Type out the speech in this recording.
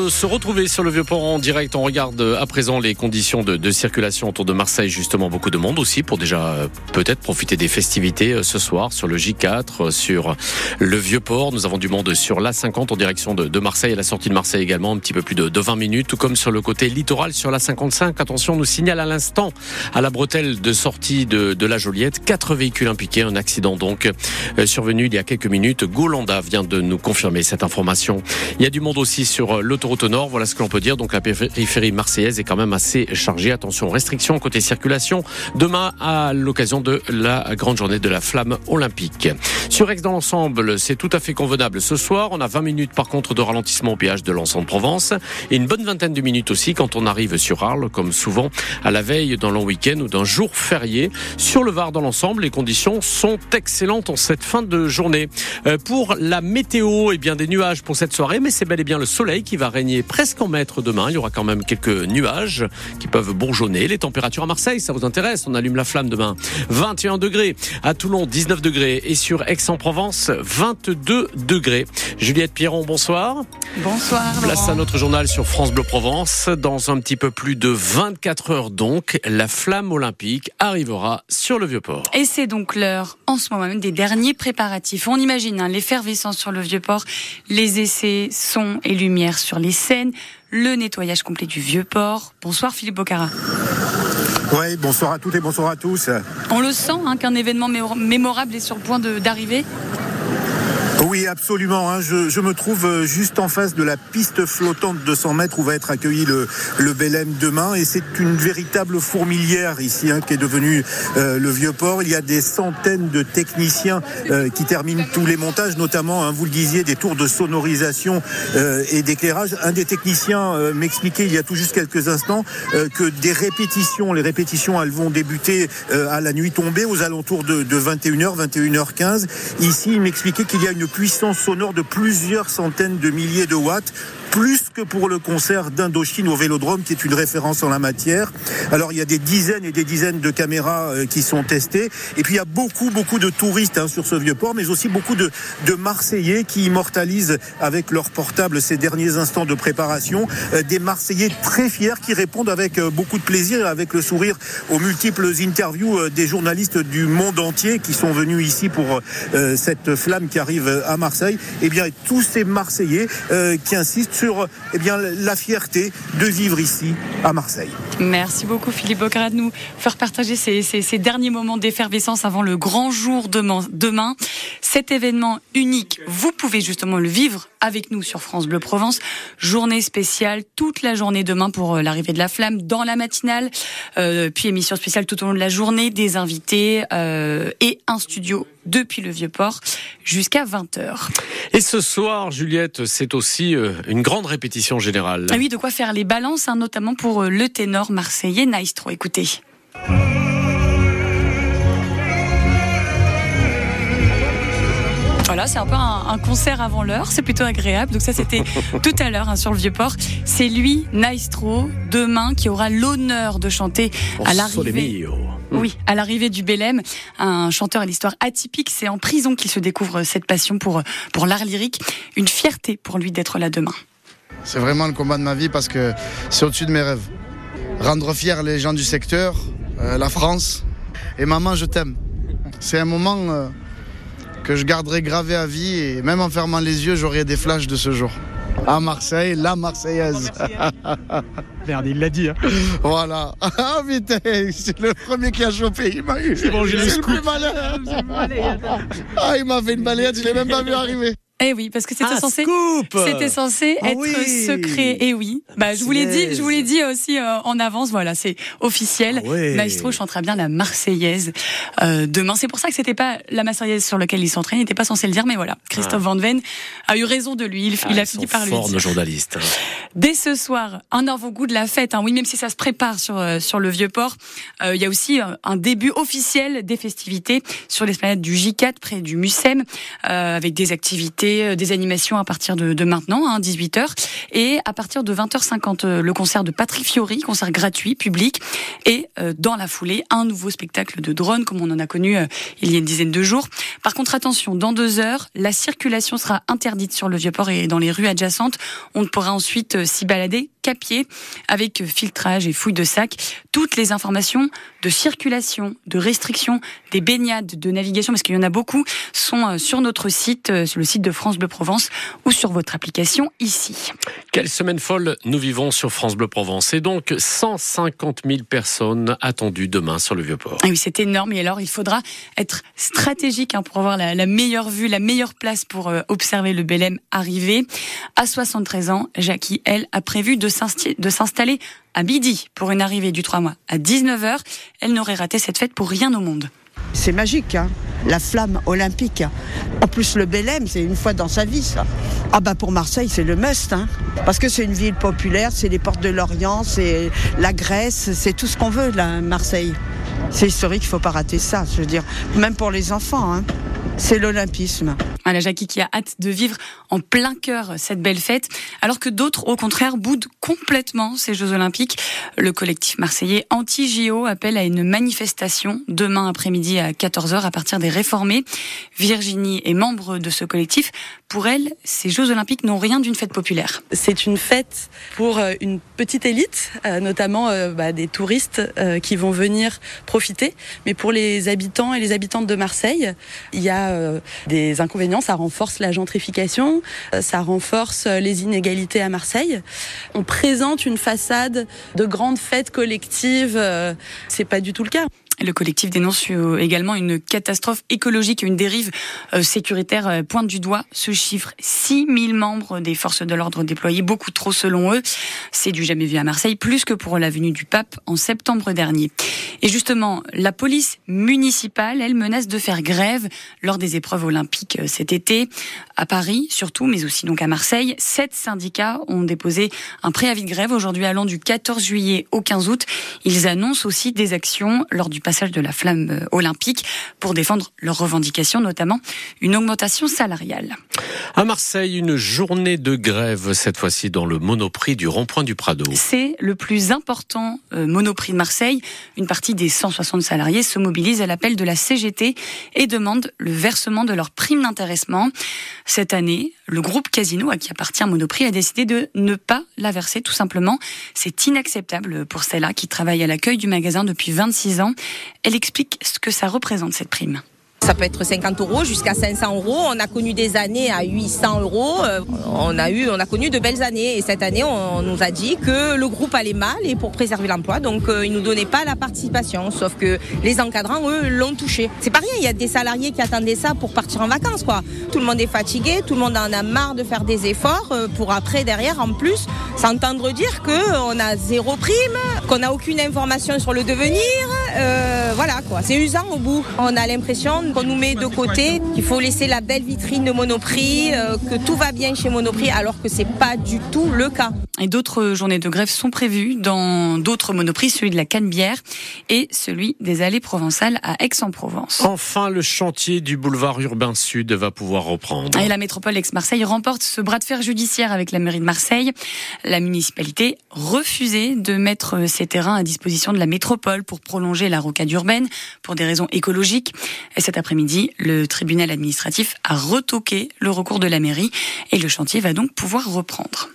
de se retrouver sur le Vieux-Port en direct. On regarde à présent les conditions de circulation autour de Marseille. Justement, beaucoup de monde aussi pour déjà peut-être profiter des festivités ce soir sur le J4, sur le Vieux-Port. Nous avons du monde sur l'A50 en direction de Marseille, à la sortie de Marseille également, un petit peu plus de 20 minutes, tout comme sur le côté littoral sur l'A55. Attention, on nous signale à l'instant à la bretelle de sortie de la Joliette, 4 véhicules impliqués, un accident donc survenu il y a quelques minutes. Golanda vient de nous confirmer cette information. Il y a du monde aussi sur l'autoroute Nord, voilà ce que l'on peut dire. Donc la périphérie marseillaise est quand même assez chargée. Attention, restrictions côté circulation demain à l'occasion de la grande journée de la flamme olympique. Sur Aix dans l'ensemble, c'est tout à fait convenable ce soir. On a 20 minutes par contre de ralentissement au péage de l'ensemble de Provence et une bonne vingtaine de minutes aussi quand on arrive sur Arles, comme souvent à la veille d'un long week-end ou d'un jour férié. Sur le Var dans l'ensemble, les conditions sont excellentes en cette fin de journée. Pour la météo, eh bien des nuages pour cette soirée, mais c'est bel et bien le soleil qui va régner presque en maître demain. Il y aura quand même quelques nuages qui peuvent bourgeonner. Les températures à Marseille, ça vous intéresse? On allume la flamme demain. 21 degrés. À Toulon, 19 degrés. Et sur Aix-en-Provence, 22 degrés. Juliette Pierron, bonsoir. Bonsoir. Place Laurent. à notre journal sur France Bleu Provence. Dans un petit peu plus de 24 heures donc, la flamme olympique arrivera sur le Vieux-Port. Et c'est donc l'heure, en ce moment même, des derniers préparatifs. On imagine l'effervescence sur le Vieux-Port, les essais, sons et lumière sur les scènes, le nettoyage complet du Vieux-Port. Bonsoir Philippe Bocara. Oui, bonsoir à toutes et bonsoir à tous. On le sent qu'un événement mémorable est sur le point d'arriver. Oui, absolument. Je me trouve juste en face de la piste flottante de 100 mètres où va être accueilli le Belém demain. Et c'est une véritable fourmilière ici qui est devenue le Vieux-Port. Il y a des centaines de techniciens qui terminent tous les montages, notamment, vous le disiez, des tours de sonorisation et d'éclairage. Un des techniciens m'expliquait il y a tout juste quelques instants que les répétitions, elles vont débuter à la nuit tombée aux alentours de 21h, 21h15. Ici, il m'expliquait qu'il y a une puissance sonore de plusieurs centaines de milliers de watts, plus que pour le concert d'Indochine au Vélodrome, qui est une référence en la matière. Alors, il y a des dizaines et des dizaines de caméras qui sont testées. Et puis, il y a beaucoup de touristes sur ce Vieux-Port, mais aussi beaucoup de Marseillais qui immortalisent avec leur portable ces derniers instants de préparation. Des Marseillais très fiers qui répondent avec beaucoup de plaisir et avec le sourire aux multiples interviews des journalistes du monde entier qui sont venus ici pour cette flamme qui arrive à Marseille. Et bien, tous ces Marseillais qui insistent sur la fierté de vivre ici à Marseille. Merci beaucoup Philippe Bocara de nous faire partager ces derniers moments d'effervescence avant le grand jour demain. Cet événement unique, vous pouvez justement le vivre avec nous sur France Bleu Provence. Journée spéciale toute la journée demain pour l'arrivée de la flamme dans la matinale, puis émission spéciale tout au long de la journée, des invités et un studio depuis le Vieux-Port jusqu'à 20h. Et ce soir, Juliette, c'est aussi une grande répétition générale. Ah oui, de quoi faire les balances, notamment pour le ténor marseillais Naistro. Écoutez. Voilà, c'est un peu un concert avant l'heure, c'est plutôt agréable. Donc ça, c'était tout à l'heure sur le Vieux-Port. C'est lui, Naistro, demain, qui aura l'honneur de chanter à l'arrivée. Oui, à l'arrivée du Belém, un chanteur à l'histoire atypique. C'est en prison qu'il se découvre cette passion pour l'art lyrique. Une fierté pour lui d'être là demain. C'est vraiment le combat de ma vie parce que c'est au-dessus de mes rêves. Rendre fiers les gens du secteur, la France. Et maman, je t'aime. C'est un moment que je garderai gravé à vie et même en fermant les yeux, j'aurai des flashs de ce jour. À Marseille, la Marseillaise. Merde, il l'a dit. Voilà. Ah putain, c'est le premier qui a chopé. Il m'a eu. C'est bon, j'ai le C'est le plus malin. Ah, il m'a fait une balayette, je l'ai même pas vu arriver. Eh oui, parce que c'était censé être oui. secret. Et oui, je vous l'ai dit aussi en avance. Voilà, c'est officiel. Maestro chantera bien la Marseillaise demain. C'est pour ça que c'était pas la Marseillaise sur laquelle il s'entraîne. Il n'était pas censé le dire, mais voilà. Christophe Van Ven a eu raison de lui. Il a fini par lui dire. Nos journalistes. Dès ce soir, un avant-goût de la fête. Oui, même si ça se prépare sur le Vieux-Port, il y a aussi un début officiel des festivités sur l'esplanade du J4 près du Mucem, avec des activités des animations à partir de maintenant, 18h. Et à partir de 20h50, le concert de Patrick Fiori, concert gratuit, public. Et dans la foulée, un nouveau spectacle de drone, comme on en a connu il y a une dizaine de jours. Par contre, attention, dans 2 heures, la circulation sera interdite sur le Vieux-Port et dans les rues adjacentes. On ne pourra ensuite s'y balader qu'à pied, avec filtrage et fouille de sac. Toutes les informations de circulation, de restriction, des baignades, de navigation, parce qu'il y en a beaucoup, sont sur notre site, sur le site de France Bleu Provence ou sur votre application ici. Quelle semaine folle nous vivons sur France Bleu Provence. Et donc 150 000 personnes attendues demain sur le Vieux-Port. Ah oui, c'est énorme. Et alors, il faudra être stratégique pour avoir la meilleure vue, la meilleure place pour observer le Belém arriver. À 73 ans, Jackie, elle, a prévu de s'installer à midi pour une arrivée du 3 mois à 19h. Elle n'aurait raté cette fête pour rien au monde. C'est magique, hein, la flamme olympique. En plus, le Belém, c'est une fois dans sa vie, ça. Ah bah pour Marseille, c'est le must, hein, parce que c'est une ville populaire, c'est les portes de l'Orient, c'est la Grèce, c'est tout ce qu'on veut, là, Marseille. C'est historique, il ne faut pas rater ça, je veux dire. Même pour les enfants, hein. C'est l'olympisme. Voilà, Jackie qui a hâte de vivre en plein cœur cette belle fête, alors que d'autres, au contraire, boudent complètement ces Jeux Olympiques. Le collectif marseillais anti-JO appelle à une manifestation demain après-midi à 14h à partir des Réformés. Virginie est membre de ce collectif. Pour elle, ces Jeux Olympiques n'ont rien d'une fête populaire. C'est une fête pour une petite élite, notamment des touristes qui vont venir profiter. Mais pour les habitants et les habitantes de Marseille, il y a des inconvénients. Ça renforce la gentrification, ça renforce les inégalités à Marseille. On présente une façade de grande fête collective, c'est pas du tout le cas. Le collectif dénonce également une catastrophe écologique et une dérive sécuritaire. Pointe du doigt ce chiffre. 6 000 membres des forces de l'ordre déployés, beaucoup trop selon eux. C'est du jamais vu à Marseille, plus que pour la venue du pape en septembre dernier. Et justement, la police municipale, elle menace de faire grève lors des épreuves olympiques cet été. À Paris, surtout, mais aussi donc à Marseille. 7 syndicats ont déposé un préavis de grève aujourd'hui allant du 14 juillet au 15 août. Ils annoncent aussi des actions lors du passage de la flamme olympique pour défendre leurs revendications, notamment une augmentation salariale. À Marseille, une journée de grève, cette fois-ci dans le Monoprix du rond-point du Prado. C'est le plus important Monoprix de Marseille. Une partie des 160 salariés se mobilise à l'appel de la CGT et demande le versement de leur prime d'intéressement. Cette année, le groupe Casino, à qui appartient Monoprix, a décidé de ne pas la verser, tout simplement. C'est inacceptable pour Stella, qui travaille à l'accueil du magasin depuis 26 ans. Elle explique ce que ça représente, cette prime. Ça peut être 50 € jusqu'à 500 €. On a connu des années à 800 €. On a connu de belles années. Et cette année, on nous a dit que le groupe allait mal et pour préserver l'emploi. Donc, ils nous donnaient pas la participation. Sauf que les encadrants, eux, l'ont touché. C'est pas rien. Il y a des salariés qui attendaient ça pour partir en vacances, quoi. Tout le monde est fatigué. Tout le monde en a marre de faire des efforts pour après, derrière, en plus, s'entendre dire qu'on a 0 prime, qu'on n'a aucune information sur le devenir. Voilà, quoi. C'est usant au bout. On a l'impression qu'on nous met de côté, qu'il faut laisser la belle vitrine de Monoprix, que tout va bien chez Monoprix, alors que c'est pas du tout le cas. Et d'autres journées de grève sont prévues dans d'autres Monoprix, celui de la Canebière et celui des Allées Provençales à Aix-en-Provence. Enfin, le chantier du boulevard urbain sud va pouvoir reprendre. Et la métropole Aix-Marseille remporte ce bras de fer judiciaire avec la mairie de Marseille. La municipalité refusait de mettre ces terrains à disposition de la métropole pour prolonger la rocade urbaine pour des raisons écologiques. Et cet après-midi, le tribunal administratif a retoqué le recours de la mairie et le chantier va donc pouvoir reprendre.